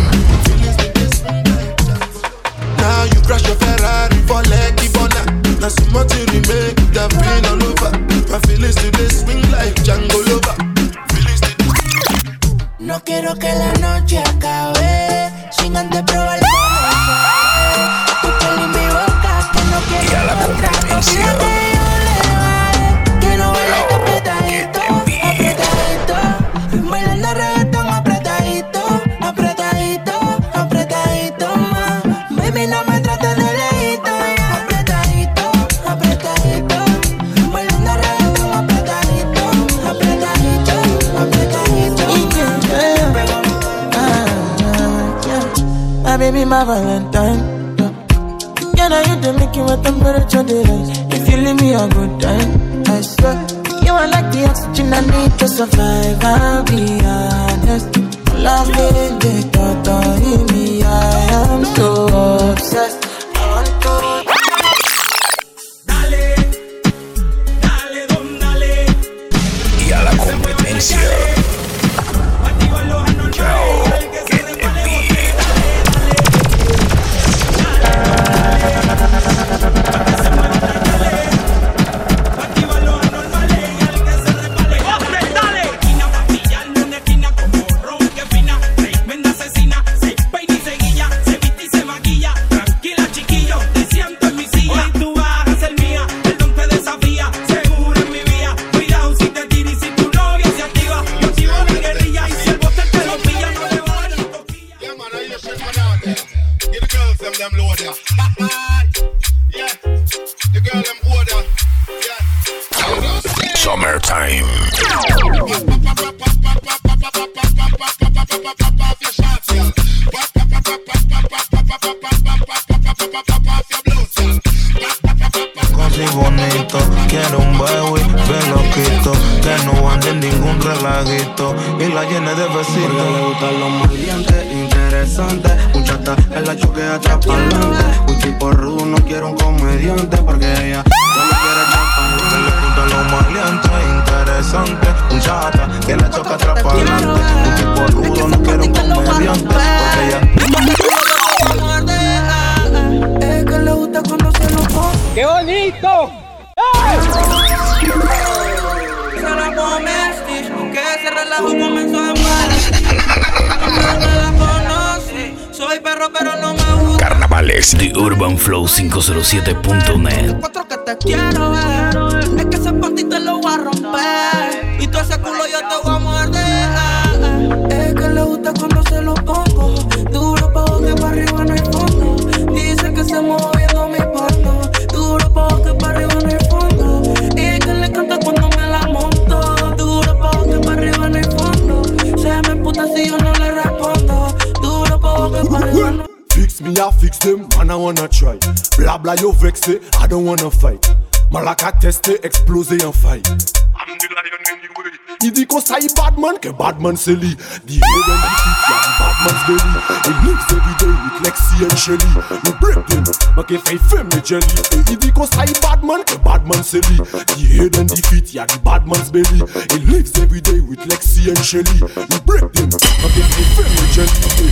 S11: Now you crash your Ferrari for Lucky Bona. Now some more to remake, that pain all over. My feelings today swing like Django Lover.
S18: no quiero que la noche acabe sin antes probar cómo sabe. Tu piel y mi boca que no quiero.
S1: Y a la competencia.
S18: Que no baila apretadito, apretadito. Bailando reggaetón apretadito, apretadito, apretadito más. Baby, no me trates de lejito, apretadito, apretadito. Bailando reggaetón apretadito, apretadito, apretadito.
S19: My baby, my Valentine. Can I hit the Mickey with temperature delays? If you leave me a good time, I swear. You are like the oxygen I need to survive, I'll be honest. Love it, the thought in me, I am so obsessed. I want to.
S6: Dale, dale, don, dale.
S1: Y a la competencia. Summertime.
S23: Così bonito, quiero un baby, bien loquito, que no ande en ningún relajito y la llene de besitos.
S5: Porque le gustan los maleantes, interesantes, un chata en la choque atrás pa'lante. Un tipo rudo, no quiero un comediante, porque ella solo quiere champán.
S23: Que le gustan los maleantes, interesantes, un chata que la choca atrás pa'lante. Un tipo rudo, no quiero un comediante, porque ella.
S19: Es que le gusta cuando se lo pone.
S22: ¡Qué bonito!
S19: Se la come Stitch, que ese relajo comenzó en mal. No me la conoce, soy perro pero no me gusta.
S1: Carnavales de UrbanFlow507.net.
S19: Cuatro que te quiero ver, es que ese panty te lo voy a romper y todo ese culo yo te voy a morder. Es que le gusta cuando se lo pongo, duro pa' que para arriba no hay fondo. Dice que se mueve viendo mi porno, duro pa' que para arriba no hay fondo. Y que le encanta cuando me la monto, duro pa' que para arriba no hay fondo. Se me emputa si yo no le respondo, duro pa' que para arriba no.
S11: Fix me, I fix them, man, I wanna try. Blah blah, you vex it, I don't wanna fight. Malaka teste, explose and fight. I'm the lion anyway. Il dit qu'on s'aille Batman, que Batman c'est lui. The head and the feet, yeah, the Batman's belly. He lives every day with Lexi and Shelly. We break them, make it fake femme et jelly. Il dit qu'on s'aille Batman, que Batman c'est lui. The head and the feet, yeah, the Batman's belly. He lives every day with Lexi and Shelly. We break them, make it fake femme et jelly.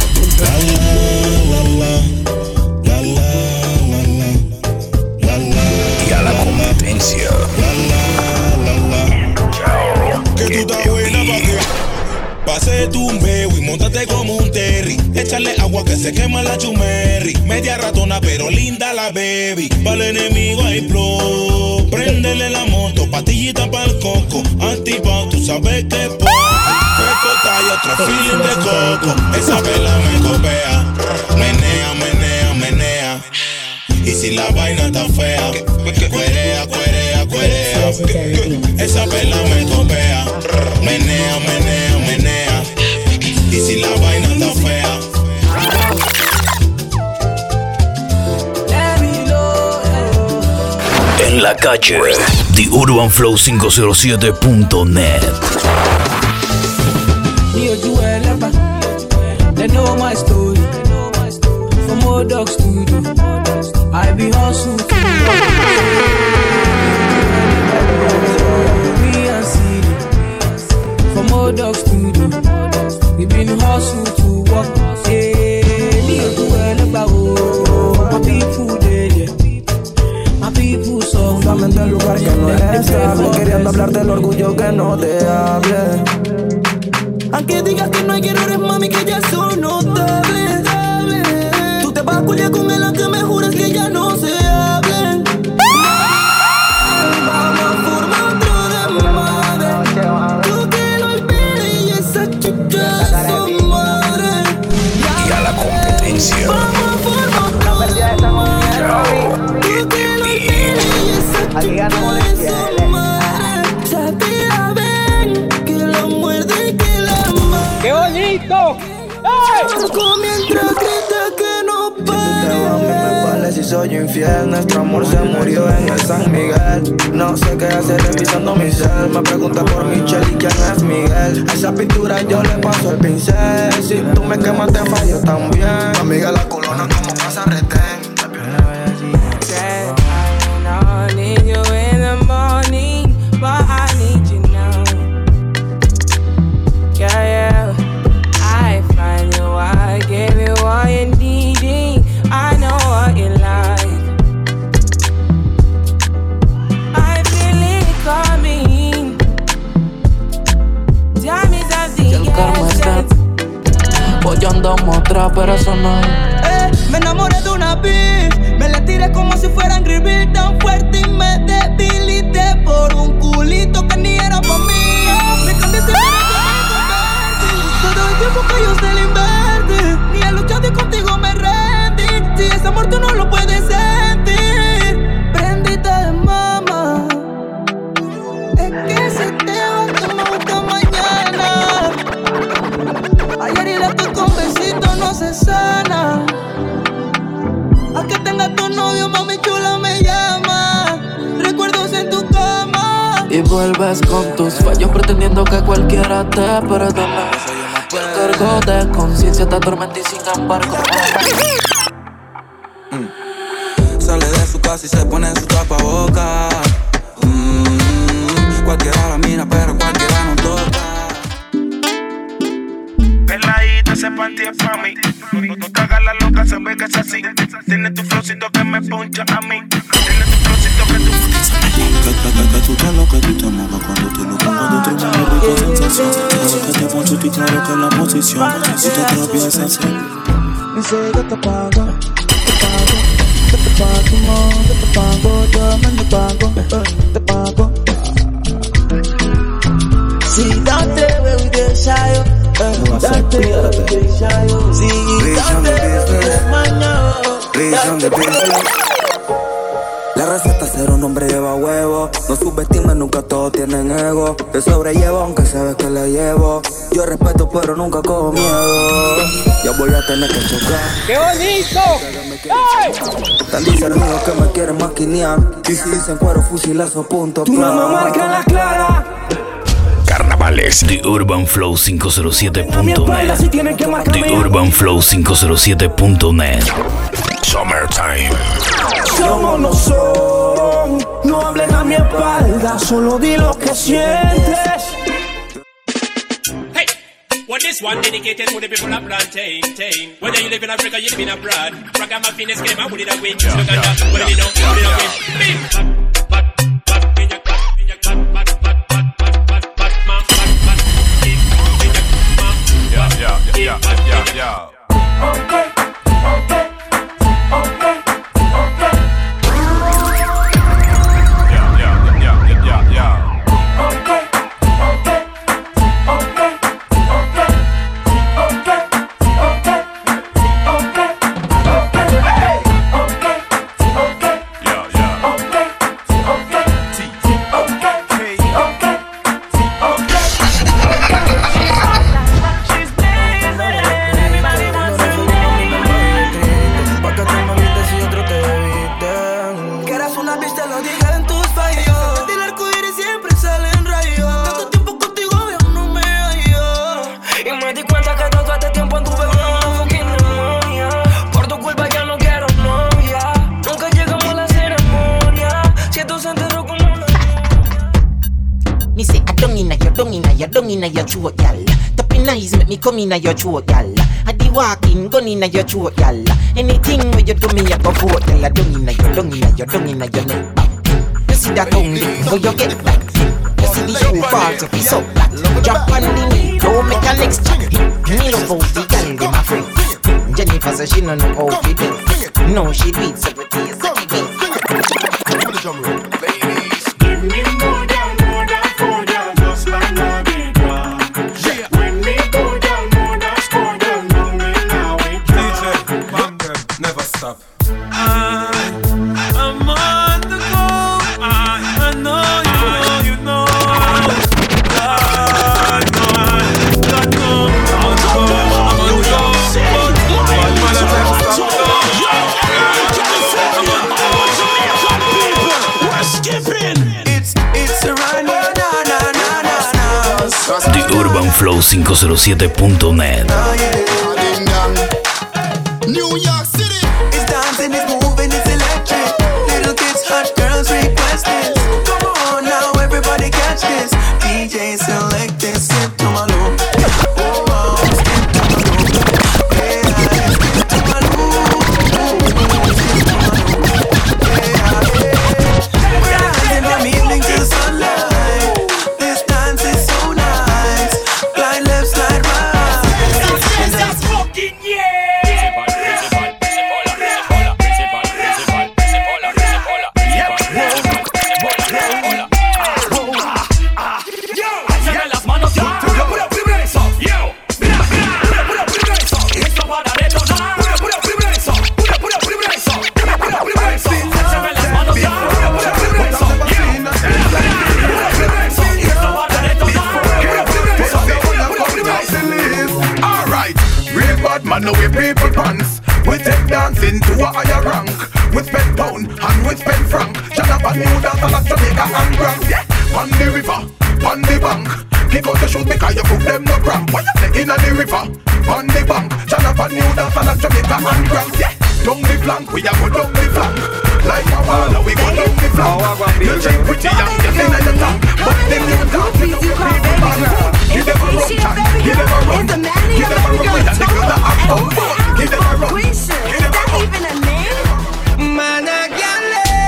S1: Y a la competencia.
S10: Que tú estás buena pa' que pase tu meo y montate como un terry. Échale agua que se quema la chumerri. Media ratona pero linda la baby. Para el enemigo hay flow. Préndele la moto, patillita pa'l coco. Antipao, tú sabes que es poco. Fresco y otro feeling de coco. Esa vela me copea. Menea, menea, menea. Y si la vaina está fea, cuerea, cuerea, cuerea. Esa vela me copea. Menea, menea, menea. Y si la vaina está fea.
S1: En la calle, The UrbanFlow507.net.
S19: They know my story. From old dog studio, I be hustle to me and CD. From old dog studio, we been hustle to work. Yeah, me do well about my people there. My people so
S5: Saben del lugar que no es estable, queriendo hablar del orgullo que no te hable.
S19: Aunque digas que no quiero
S22: bonito!
S18: Mientras grita que no
S5: me vale si soy infiel. Nuestro amor se murió en el San Miguel. No sé qué hacer revisando mi cel. Me pregunta por Michelle y quién es Miguel. Esa pintura yo le paso el pincel. Si tú me quemas te fallo también. Amiga, la colona como casa retén.
S19: I need you in the morning, but I need you now. Yeah, I find you, I give you all you need. I know what you like. I feel it coming. Time is of the essence.
S3: Voy andamos atrás, pero eso no.
S19: Me enamoré de una bitch. Me la tiré como si fuera Angry Bird, tan fuerte y me debilité por un culito que ni era pa' mí. Me cambiaste para convertir. Todo el tiempo que yo se le invertí. Ni he luchado y contigo me rendí. Si ese amor tú no lo puedes sentir. Prendita de mama. Es que si te vas tú me buscas mañana. Ayer y después con besitos no se sana. A que tenga tu novio, mami chula me llama. Recuerdos en tu cama.
S3: Y vuelves con tus fallos pretendiendo que cualquiera te perdone. El cargo de conciencia te atormenta y sin embargo
S16: Sale de su casa y se pone su tapaboca. Cualquiera la mira pero cualquiera no toca.
S21: Peladita, ese panty es pa' mí. No te hagas la loca, se ve que es así. Tienes tu flowcito que me poncha a mí. Tienes tu flowcito que tú...
S23: Que tú te lo que tú te muevas cuando te lo pongo de tu mano, rica sensación. Quiero que te poncho y claro que la posición. Si te atraviesas así.
S18: Dice que te pago, yo me te pago. Si date, baby, te shayo. Date, baby, te shayo. Si date, mañana.
S16: La receta es ser un hombre lleva huevo. No subestimes, nunca todos tienen ego. Te sobrellevo aunque sabes que le llevo. Yo respeto pero nunca cojo miedo. Ya voy a tener que chocar.
S22: ¡Qué bonito!
S16: Tan discernidos que me quieren maquinear. Y si dicen cuero, fusilazo, punto.
S18: Tu mamá marca la clara.
S1: Carnavales. The Urban Flow 507.net. The Urban Flow 507.net. Summertime.
S18: Somos no son. No hablen a mi espalda, solo di lo que sientes.
S24: Well, this one dedicated to the people of plantain. Whether you live in Africa, you live in abroad. Ragamuffin is came out with it a win. What do you know? What do you know?
S13: Yeah.
S25: Come in your throat, y'all. I be walking, gun in your throat, y'all. Anything where you do me, I go for it, y'all. Dung in your neck. You see that tongue, where you get back. You see the shoe falls up, it's up flat. Drop on the knee, don't make a next chat. Me love how the girl, they my friend. Jennifer says she don't know how to do it. No, she do it separately, so she do it.
S18: Ladies, give me more than four, girl, just like my big girl. When we go down, more than score, girl, know me now, we DJ,
S23: bang them, never stop.
S18: I'm on the go. I know you know. God knows.
S1: TheUrbanFlow507.net.
S2: New York City. It's dancing, it's moving, it's electric. Little kids, hot girls request this. Come on now, everybody catch this. DJ select this, skip to my loop. Oh, skip to my loop. Yeah, skip to my loop. We're dancing from evening till sunlight. This dance is so nice. Glide left, slide right.
S24: That's fucking yeah.
S7: Man, no we people pants. We take dancing to a higher rank. We spend pound and we spend franc. Jonathan New Dance and Jamaica and Grand. Yeah, on the river, on the bank. Kick out the shoes because you put them no cramp. Why you say in the river, on the bank. Jonathan New Dance and Jamaica and Grand. Yeah, down the flank, we a go down the flank. Like a baller, we go down the flank. You check pretty young, you see in the tank. But then you talk to the people back. Give them a run, chat. Give them a run. Give them a run with a nigga that act on board. Give them a run. Give them a run.
S2: Even a name? Man, I got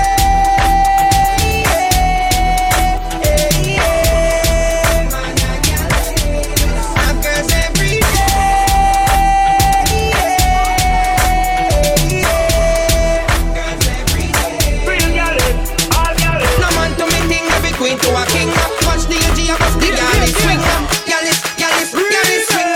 S25: to a king. Watch the AG of the galley swing. Galley swing.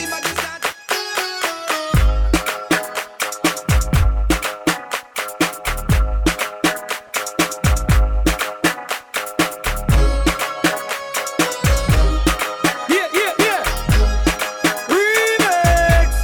S2: Yeah. Remix.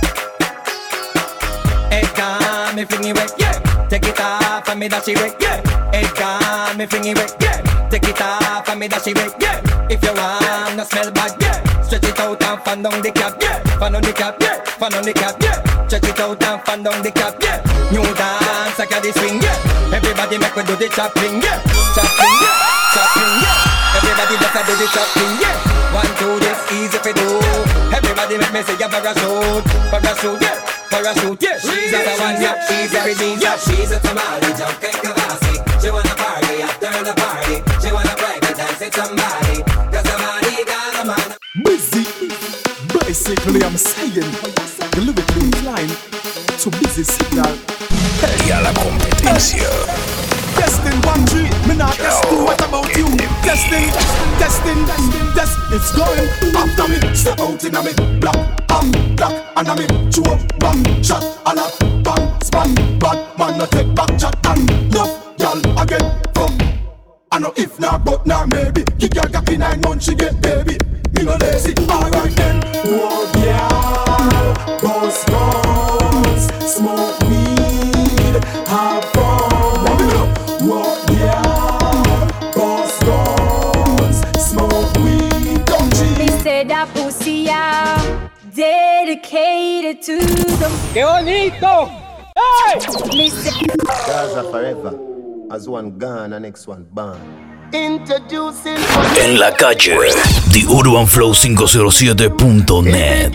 S25: It got me flingy wet, yeah. Take it off and me dash it wet, yeah. It got me flingy wet, yeah. Take it off and me dash it wet, yeah. If you wanna smell bad, yeah. Stretch it out and fan down the cap, yeah. Fan on the cap, yeah. Fan on the cap, yeah. Stretch it out and fan down the cap, yeah. New dance, I got the swing, yeah. Everybody make me do the chopping, yeah. Chopping, yeah. Chopping, yeah. Everybody just do the chopping, yeah. 1, 2, this easy for do. Everybody make me say a parachute, parachute, yeah. Parachute, yeah. She's a one, yeah. She's a redeem, yeah. She's a tamale, jumping Kavasi. She wanna party after the party. She wanna break it, dance it somebody. Cause somebody got a man.
S8: Busy, basically I'm saying the lyrically inclined to busy signal.
S1: Y a la competencia.
S8: Testing 1, 3, me not test 2, what about you? Testing, it's going after me. Step out in a me, black, and a me, chew up, bang, shot, a lot, bang, span, bad man, no take back chat, and no, y'all again, from. I know if not, but not maybe. Kick your cocky 9 months, she get baby. Me no lazy, alright then. Oh yeah, boss guns, smoke weed, have fun. Oh yeah, boss guns, smoke weed, don't cheat.
S15: Me say that pussy yeah, dedicated to them.
S22: ¡Qué bonito! ¡Hey!
S15: Me say
S20: Gaza forever, as one gone and next one born.
S2: Introducing
S1: En la calle, TheUrbanFlow507.net.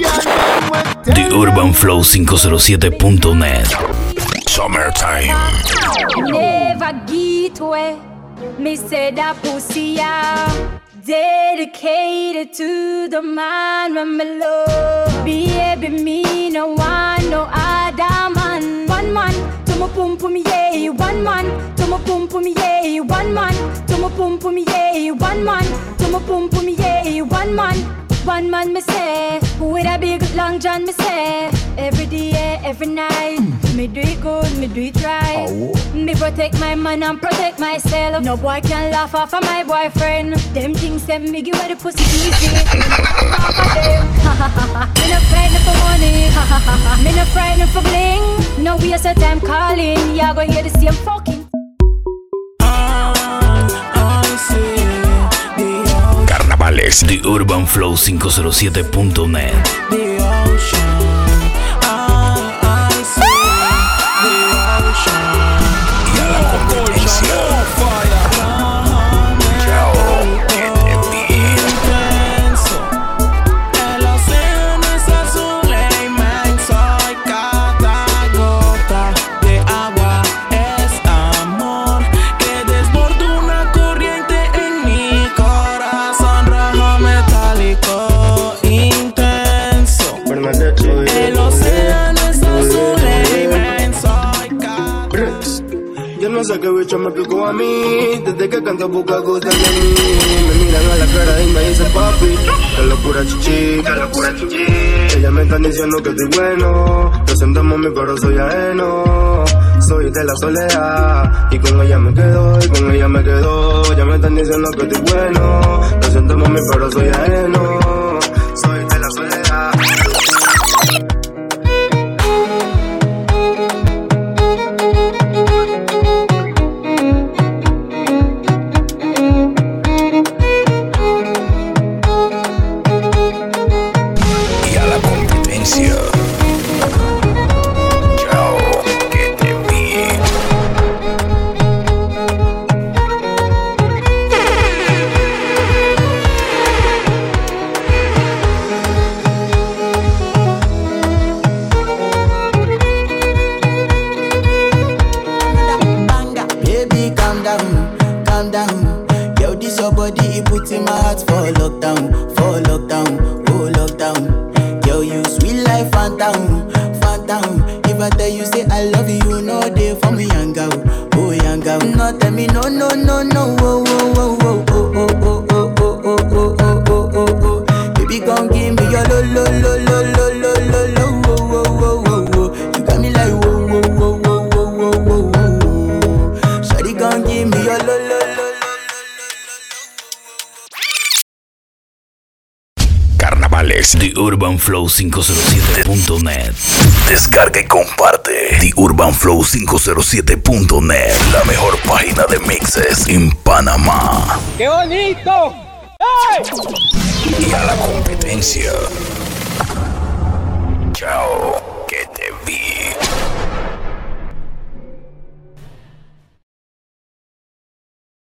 S1: TheUrbanFlow507.net. Summertime.
S15: never get away. Me say that pussy yeah, dedicated to the man when me love. Baby, me no want no other man. One man to my pum pum yeah. One man to my pum pum yeah. One man to my pum pum yeah. One man to my pum pum yeah. One man me say, with a big long john me say. Every day, every night, me do it good, me do it right. Me protect my man and protect myself. No boy can laugh off of my boyfriend. Them things send me give away the pussy easy. Me no frightened for money. Me no frightened for bling. No waste of time calling. Y'all gonna hear the same fucking.
S1: Carnavales Carnavales. The Urban Flow 507.net.
S19: The ocean, I see the ocean.
S1: Y a la competencia. Chao, que te bien.
S19: El océano es azul e inmenso y cada gota de agua es amor que desborda una corriente en mi corazón rojo metálico intenso. El océano es azul e inmenso y cada...
S4: Yo no sé qué bicho me picó a mí. Desde que canto poca gusta de mí. Me miran a la cara y me dicen papi. Qué locura chichi, qué locura chichi. Ellas me están diciendo que estoy bueno. Lo siento mami pero soy ajeno. Soy de la soledad y con ella me quedo, y con ella me quedo. Ya me están diciendo que estoy bueno. Lo siento mami pero soy ajeno. Soy de la soledad.
S1: Y a la competencia. Chao, que te bien.
S9: Baby, calm down, calm down. Yo, this your body, it puts in my heart for lockdown, oh lockdown. Yo, you sweet life, phantom, phantom. If I tell you say I love you, you know they for me, young girl, oh young girl. No, tell me no, no, no, no, oh, oh, oh, oh, oh, oh, oh, oh, oh, oh, oh, oh, oh, oh. Baby, come give me your lo, lo, lo, lo, lo, lo, lo, lo, oh, oh, oh, oh, oh. You got me like whoa, whoa, whoa, whoa, whoa, whoa, whoa, whoa. Shawty, come give me your lo, lo, lo.
S1: Carnavales. The Urban Flow 507.net. Descarga y comparte. The Urban Flow 507.net. La mejor página de mixes en Panamá.
S22: ¡Qué bonito! ¡Hey!
S1: Y a la competencia. Chao.